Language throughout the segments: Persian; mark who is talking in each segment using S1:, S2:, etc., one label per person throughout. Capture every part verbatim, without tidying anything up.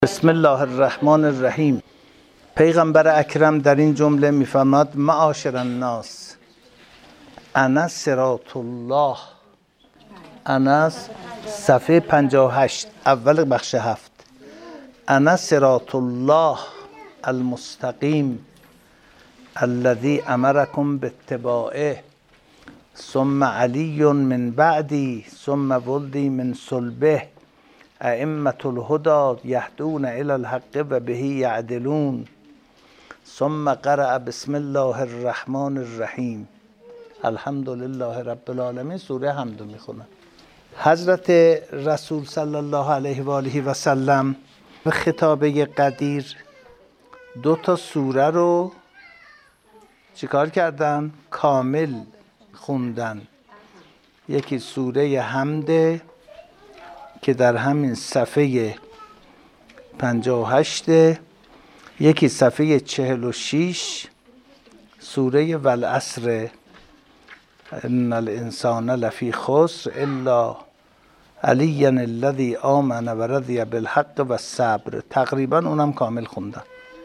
S1: بسم الله الرحمن الرحیم. پیغمبر اکرم در این جمله می‌فرماید معاشر الناس انا صراط الله. انا صفحه پنجاه و هشت اول بخش هفت. انا صراط الله المستقیم الذي امركم باتباعه ثم علی من بعدی ثم ولدی من صلبه ائمة الهدى یهدون الی الحق و به یعدلون. ثم قرأ بسم الله الرحمن الرحیم الحمد لله رب العالمین. سوره حمد میخونن. حضرت رسول صلی الله علیه و آله و سلم به خطابه قدیر دو تا سوره رو چیکار کردن؟ کامل خوندن. یکی سوره حمد که در همین صفحه پنجاه و هشت، یکی صفحه چهل و شش سوره والعصر ان الانسان لفی خسر الا علی الذی آمن و رضی بالحق و الصبر. تقریبا اونم کامل خوندن.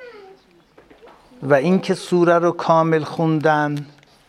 S1: و اینکه سوره رو کامل خوندن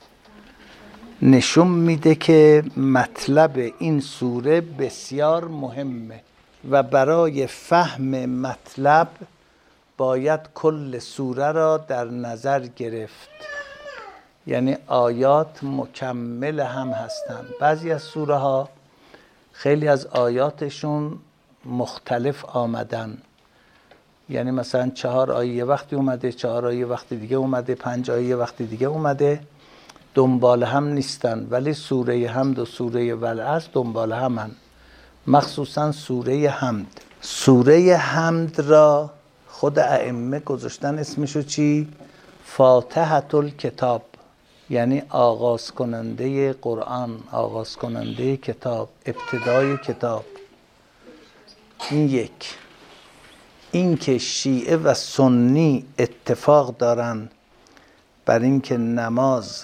S1: نشون میده که مطلب این سوره بسیار مهمه و برای فهم مطلب باید کل سوره را در نظر گرفت. یعنی آیات مکمل هم هستند. بعضی از سوره ها خیلی از آیاتشون مختلف آمدن. یعنی مثلا چهار آیه یه وقتی اومده، چهار آیه وقتی دیگه اومده، پنج آیه وقتی دیگه اومده، دنبال هم نیستن. ولی سوره حمد و سوره والعصر دنبال همن، مخصوصا سوره حمد. سوره حمد را خود ائمه گذاشتن اسمشو چی؟ فاتحة الکتاب، یعنی آغاز کننده قرآن، آغاز کننده کتاب، ابتدای کتاب. این یک. این که شیعه و سنی اتفاق دارن بر اینکه نماز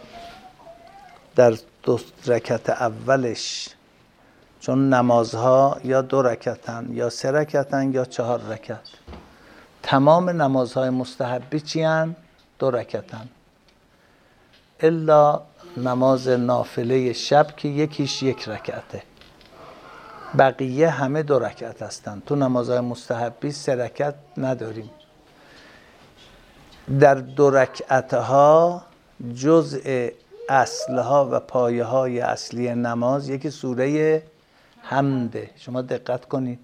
S1: در دو رکعت اولش، چون نمازها یا دو رکعتن یا سه رکعتن یا چهار رکعت، تمام نمازهای مستحبی چی هن؟ دو رکعتن، الا نماز نافله شب که یکیش یک رکعته. بقیه همه دو رکعت هستن. تو نمازهای مستحبی سه رکعت نداریم. در دو رکعتها جزء اصلها و پایه های اصلی نماز یکی سوره حمده. شما دقت کنید،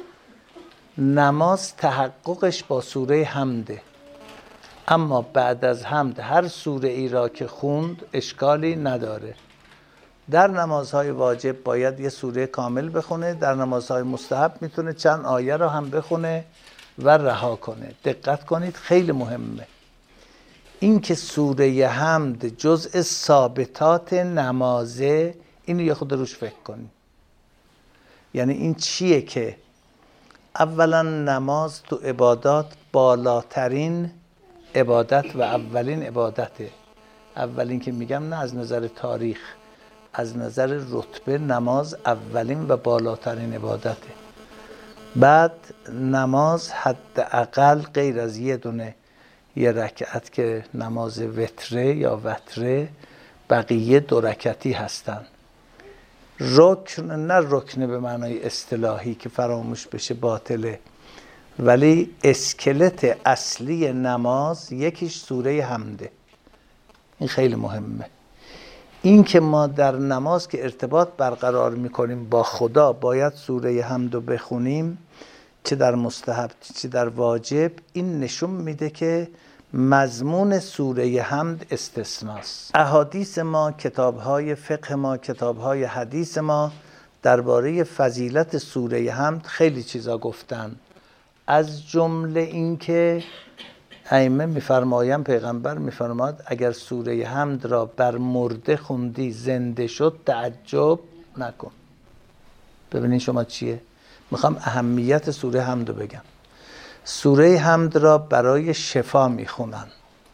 S1: نماز تحققش با سوره حمده. اما بعد از حمد هر سوره ای را که خوند اشکالی نداره. در نمازهای واجب باید یه سوره کامل بخونه، در نمازهای مستحب میتونه چند آیه را هم بخونه و رها کنه. دقت کنید، خیلی مهمه. این که سوره حمد جزء ثابتات نمازه، اینو یه خود روش فکر کنید. یعنی این چیه که اولا نماز تو عبادات بالاترین عبادت و اولین عبادته. اولین که میگم نه از نظر تاریخ، از نظر رتبه نماز اولین و بالاترین عبادته. بعد نماز حداقل غیر از یه دونه یه رکعت که نماز وتره یا وتره، بقیه دو رکعتی هستن. رکن نه رکن به معنای اصطلاحی که فراموش بشه باطله، ولی اسکلت اصلی نماز یکیش سوره حمده. این خیلی مهمه. این که ما در نماز که ارتباط برقرار میکنیم با خدا باید سوره حمد رو بخونیم، چه در مستحب چه در واجب. این نشون میده که مضمون سوره حمد استثناست. احادیث ما، کتابهای فقه ما، کتابهای حدیث ما درباره فضیلت سوره حمد خیلی چیزا گفتن. از جمله این که ائمه میفرمایند، پیغمبر میفرماید اگر سوره حمد را بر مرده خوندی زنده شد تعجب نکن. ببینید شما چیه؟ میخوام اهمیت سوره حمد رو بگم. سوره حمد را برای شفا میخونن.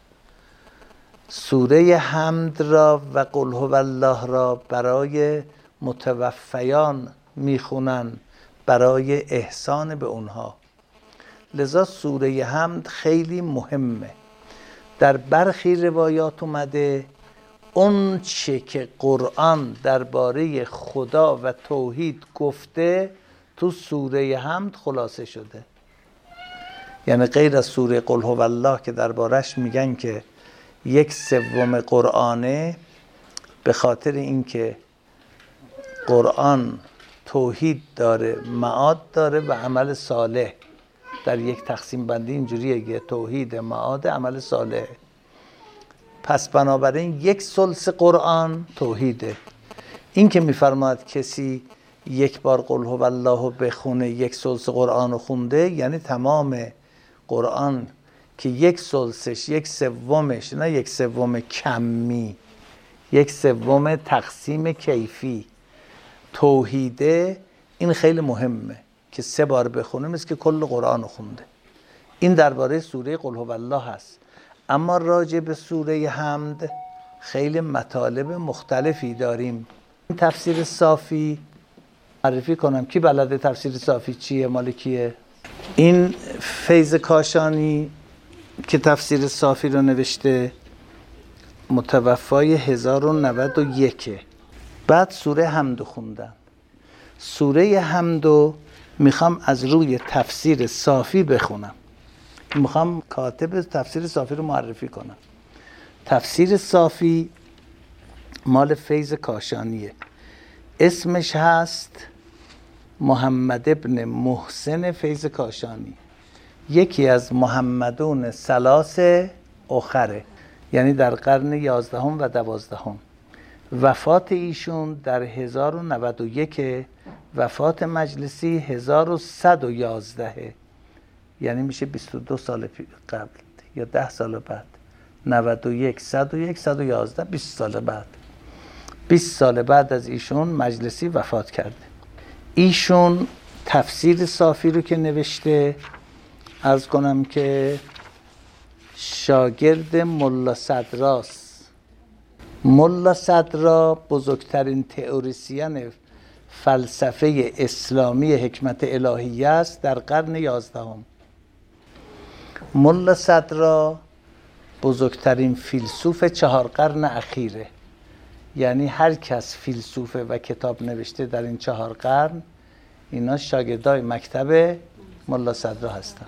S1: سوره حمد را و قل هو الله را برای متوفیان میخونن، برای احسان به اونها. لذا سوره حمد خیلی مهمه. در برخی روایات اومده اون چه که قرآن درباره خدا و توحید گفته تو سوره حمد خلاصه شده. یعنی غیر از سوره قل هو الله که دربارش میگن که یک سوم قرآنه، به خاطر اینکه قرآن توحید داره، معاد داره و عمل صالح. در یک تقسیم بندی اینجوریه که توحید، معاد، عمل صالح. پس بنابراین یک ثلث قرآن توحیده. این که میفرماید کسی یک بار قل هو الله بخونه یک ثلث قرآن رو خونده، یعنی تمام قرآن که یک ثلثش، یک سومش، نه یک سوم کمی، یک سوم تقسیم کیفی توحیده. این خیلی مهمه که سه بار بخونه مثل که کل قرآن رو خونده. این درباره سوره قل هو الله هست. اما راجع به سوره حمد خیلی مطالب مختلفی داریم. تفسیر صافی معرفی کنم. کی بلده تفسیر صافی چیه، مال کیه؟ این فیض کاشانی که تفسیر صافی رو نوشته متوفای هزار و نود و یک. بعد سوره حمد خوندن. سوره حمد میخوام از روی تفسیر صافی بخونم. میخوام کاتب تفسیر صافی رو معرفی کنم. تفسیر صافی مال فیض کاشانیه. اسمش هست محمد ابن محسن فیض کاشانی. یکی از محمدون ثلاث اخره، یعنی در قرن یازدهم و دوازدهم. وفات ایشون در هزار و نود و یک، وفات مجلسی هزار و صد و یازده، یعنی میشه بیست و دو سال قبل یا ده سال بعد. نود و یک، صد و یک، صد و یازده، بیست سال بعد. بیست سال بعد از ایشون مجلسی وفات کرده. ایشون تفسیر صافی رو که نوشته، عرض کنم که شاگرد ملا صدراست. ملا صدرا بزرگترین تئوریسین فلسفه اسلامی حکمت الهیه است در قرن یازدهم. ملا صدرا بزرگترین فیلسوف چهار قرن اخیره. یعنی هر کس فیلسوفه و کتاب نوشته در این چهار قرن، اینا شاگردای مکتب ملا صدرا هستن.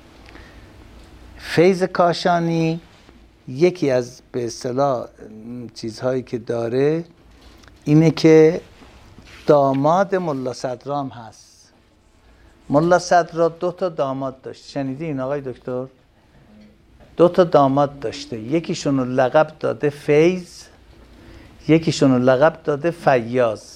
S1: فیض کاشانی یکی از به اصطلاح چیزهایی که داره اینه که داماد ملا صدرا هم هست. ملا صدرا دو تا داماد داشت. شنیدی این آقای دکتر؟ دو تا داماد داشته. یکیشون رو لقب داده فیض، یکیشون رو لقب داده فیاض.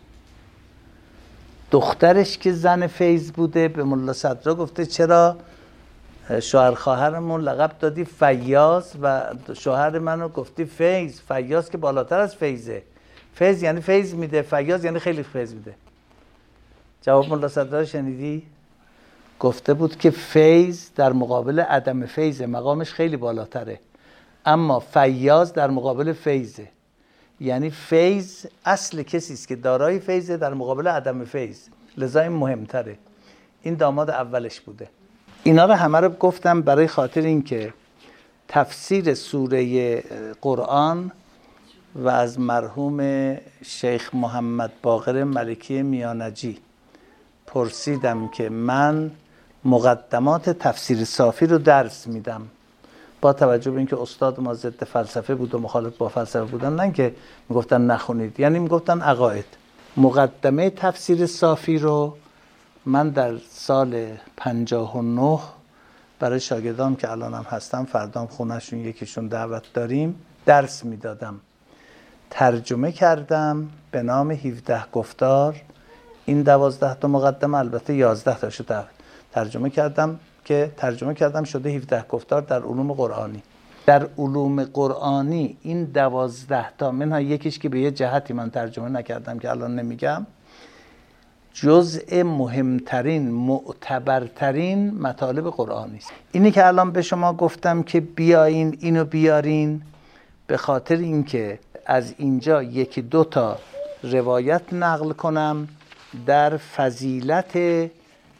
S1: دخترش که زن فیض بوده به ملا صدرا گفته چرا شوهر خواهرمون لقب دادی فیاض و شوهر منو گفتی فیض؟ فیاض که بالاتر از فیضه. فیض یعنی فیض میده، فیاض یعنی خیلی فیض میده. جواب ملا صدرا شنیدی؟ گفته بود که فیض در مقابل عدم فیض، مقامش خیلی بالاتره، اما فیاض در مقابل فیضه. یعنی فیض اصل کسی است که دارای فیضه در مقابل عدم فیض، لذا این مهمتره. این داماد اولش بوده. اینا رو همه رو گفتم برای خاطر اینکه تفسیر سوره قرآن و از مرحوم شیخ محمد باقر ملکی میانجی پرسیدم که من مقدمات تفسیر صافی رو درس میدم، با توجه به اینکه استاد ما ضد فلسفه بود و مخالف با فلسفه بودن، نه که میگفتن نخونید، یعنی میگفتن عقاید. مقدمه تفسیر صافی رو من در سال پنجاه و نه برای شاگردام که الان هم هستم، فردام خونهشون یکیشون دعوت داریم، درس میدادم. ترجمه کردم به نام هفده گفتار. این دوازده تا مقدمه، البته یازده تا شده ترجمه کردم که ترجمه کردم شده هفده گفتار در علوم قرآنی. در علوم قرآنی این دوازده تا، منها یکیش که به یه جهتی من ترجمه نکردم که الان نمیگم، جزء مهمترین معتبرترین مطالب قرآنی است. اینی که الان به شما گفتم که بیاین اینو بیارین، به خاطر اینکه از اینجا یکی دو تا روایت نقل کنم در فضیلت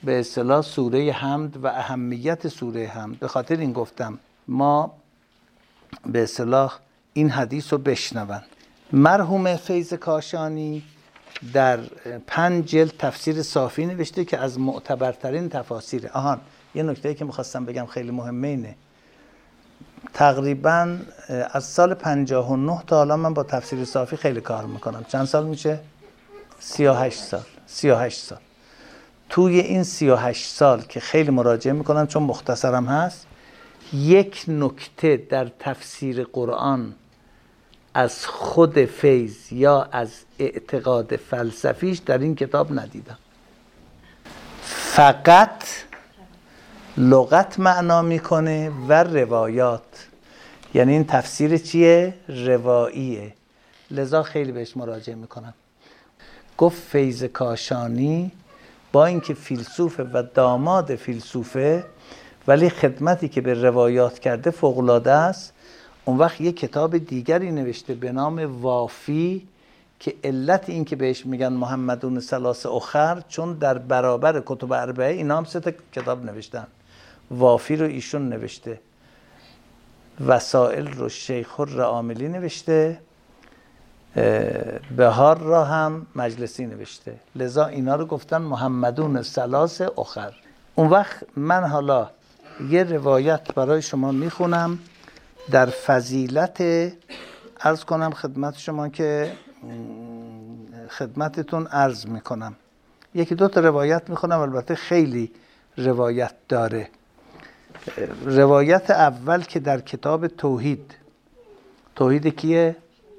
S1: به اصطلاح سوره حمد و اهمیت سوره حمد. به خاطر این گفتم ما به اصطلاح این حدیث رو بشنون. مرحوم فیض کاشانی در پنج جلد تفسیر صافی نوشته که از معتبرترین تفاسیره. آهان یه نکته‌ای که میخواستم بگم خیلی مهمه اینه، تقریبا از سال پنجاه و نه تا حالا من با تفسیر صافی خیلی کار میکنم. چند سال میشه؟ سی و هشت سال. سی و هشت سال. توی این سی و هشت سال که خیلی مراجعه میکنم چون مختصرم هست، یک نکته در تفسیر قرآن از خود فیض یا از اعتقاد فلسفیش در این کتاب ندیدم. فقط لغت معنا میکنه و روایات. یعنی این تفسیر چیه؟ رواییه. لذا خیلی بهش مراجعه میکنم. گفت فیض کاشانی با اینکه فیلسوفه و داماد فیلسوفه، ولی خدمتی که به روایات کرده فوق‌العاده است. اون وقت یک کتاب دیگری نوشته به نام وافی که علت این که بهش میگن محمدون ثلاث اخر چون در برابر کتب اربعه اینا هم سه تا کتاب نوشتن. وافی رو ایشون نوشته، وسائل رو شیخ الرعاملی نوشته، بهار را هم مجلسی نوشته. لذا اینا رو گفتن محمدون ثلاث اخر. اون وقت من حالا یه روایت برای شما میخونم در فضیلت، عرض کنم خدمت شما که خدمتتون عرض میکنم. یکی دو تا روایت میخونم، البته خیلی روایت داره. روایت اول که در کتاب توحید، توحید کیه؟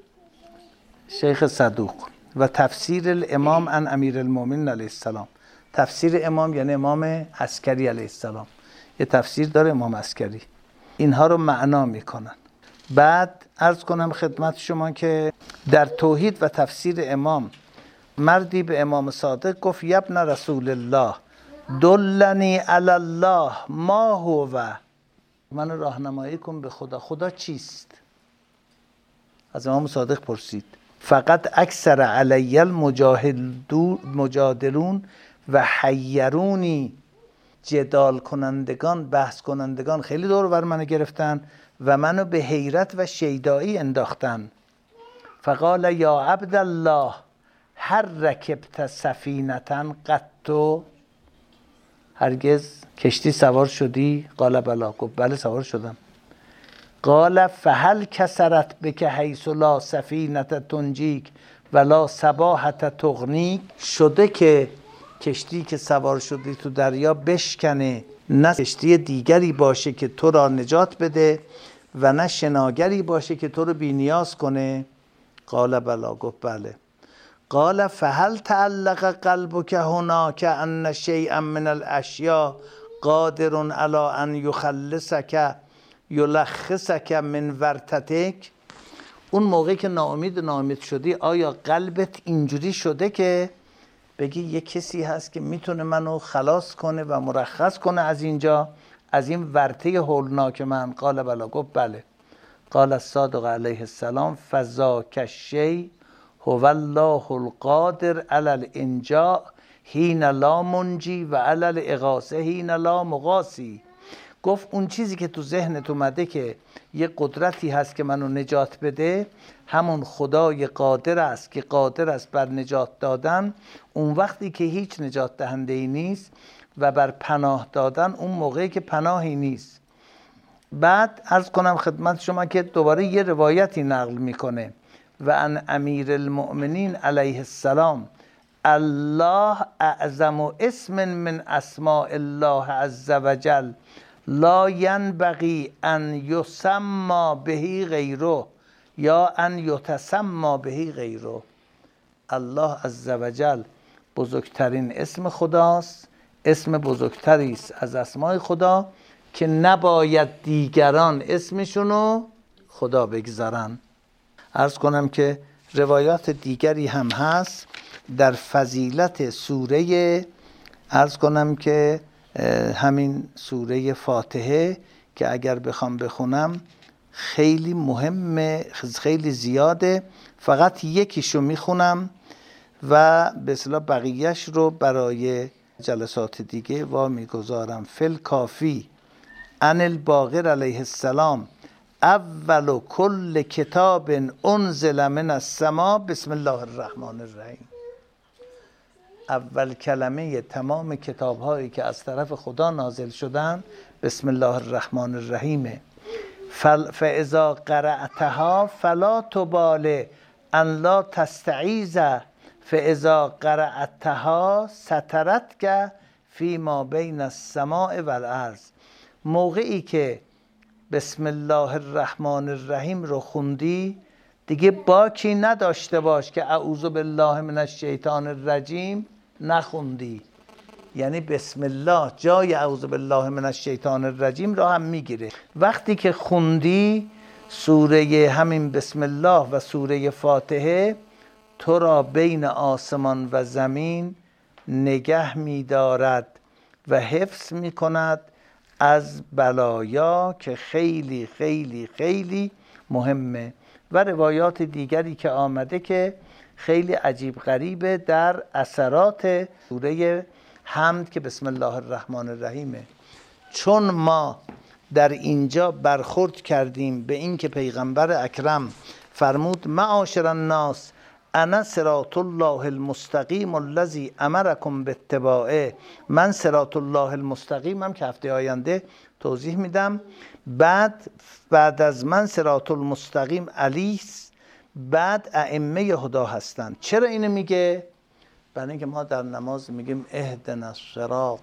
S1: شیخ صدوق. و تفسیر الامام عن امیر المؤمنین علیه السلام. تفسیر امام یعنی امام عسکری علیه السلام. یه تفسیر داره امام عسکری، اینها رو معنا میکنن. بعد عرض کنم خدمت شما که در توحید و تفسیر امام مردی به امام صادق گفت یبن رسول الله دلنی علی الله ما هو، من راهنمایی کن به خدا. خدا چیست؟ از امام صادق پرسید. فقط اکثر علی المجادلون و حیرونی، جدال کنندگان، بحث کنندگان خیلی دور بر من گرفتن و منو به حیرت و شیدایی انداختن. فقال یا عبدالله هر رکبت سفینتن قطو، هرگز کشتی سوار شدی؟ قال بلا، گفت بله سوار شدم. قال فهل کسرت بک حیث لا سفینت تنجیک ولا سباحت تغنیک، شده که کشتی که سوار شدی تو دریا بشکنه، نه کشتی دیگری باشه که تو را نجات بده و نه شناگری باشه که تو رو بی نیاز کنه؟ قال بلا، گفت بله. قال فهل تعلق قلبک هناک ان شیئا من الاشیاء قادر علی ان یخلصک یلخصک من ورطتک، اون موقعی که ناامید ناامید شدی آیا قلبت اینجوری شده که بگی یه کسی هست که میتونه منو خلاص کنه و مرخص کنه از اینجا، از این ورطه هولناک من؟ قال بلا، گفت بله. قال الصادق علیه السلام فذاک الشیء هو الله القادر علی الانجاء حین لا منجی و علی الاغاثه حین لا مغاثی. گفت اون چیزی که تو ذهنت اومده که یه قدرتی هست که منو نجات بده، همون خدای قادر است که قادر است بر نجات دادن اون وقتی که هیچ نجات دهنده ای نیست و بر پناه دادن اون موقعی که پناهی نیست. بعد عرض کنم خدمت شما که دوباره یه روایتی نقل میکنه و ان امیر المؤمنین علیه السلام الله اعظم اسم من اسماء الله عز وجل لا ینبغی ان یسمى به غیره یا ان یتسمى به غیره. الله عز وجل بزرگترین اسم خداست، اسم بزرگتری است از اسماء خدا که نباید دیگران اسمشونو خدا بگذارن. عرض کنم که روایات دیگری هم هست در فضیلت سوره، عرض کنم که همین سوره فاتحه که اگر بخوام بخونم خیلی مهمه، خیلی زیاده، فقط یکیشو میخونم و به اصطلاح بقیهش رو برای جلسات دیگه وا میگذارم. فل کافی ان الباقر علیه السلام اول کل کتاب انزل من السما بسم الله الرحمن الرحیم. اول کلمه تمام کتاب هایی که از طرف خدا نازل شدن بسم الله الرحمن الرحیم. فاذا قرأتها فلا تبال ان لا تستعیذ فاذا قرأتها سترتک فی ما بین السماء والارض. موقعی که بسم الله الرحمن الرحیم رو خوندی دیگه باکی نداشته باش که اعوذ بالله من الشیطان الرجیم نخوندی. یعنی بسم الله جای اعوذ بالله من الشیطان الرجیم را هم میگیره. وقتی که خوندی سوره همین بسم الله و سوره فاتحه تو را بین آسمان و زمین نگه می‌دارد و حفظ می‌کند از بلایا که خیلی خیلی خیلی مهمه. و روایات دیگری که آمده که خیلی عجیب غریبه در اثرات سوره حمد که بسم الله الرحمن الرحیمه. چون ما در اینجا برخورد کردیم به این که پیغمبر اکرم فرمود معاشر الناس انا صراط الله المستقیم الذی امرکم باتباعه، من صراط الله المستقیم هم که هفته آینده توضیح میدم. بعد بعد از من صراط المستقیم علی، بعد ائمه هدا هستند. چرا اینو میگه؟ برای اینکه ما در نماز میگیم اهدنا الصراط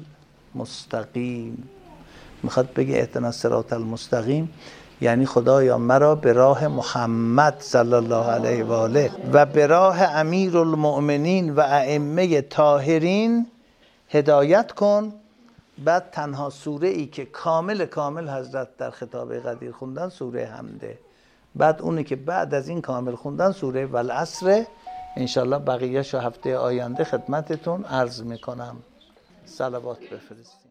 S1: المستقیم. میخواد بگه اهدنا الصراط المستقیم یعنی خدایا مرا به راه محمد صلی الله علیه و آله و به راه امیرالمؤمنین و ائمه طاهرین هدایت کن. بعد تنها سوره ای که کامل کامل حضرت در خطاب قدیر خوندن سوره حمده. بعد اونی که بعد از این کامل خوندن سوره والعصر. انشالله بقیه‌شو هفته آینده خدمتتون عرض میکنم. صلوات بفرستید.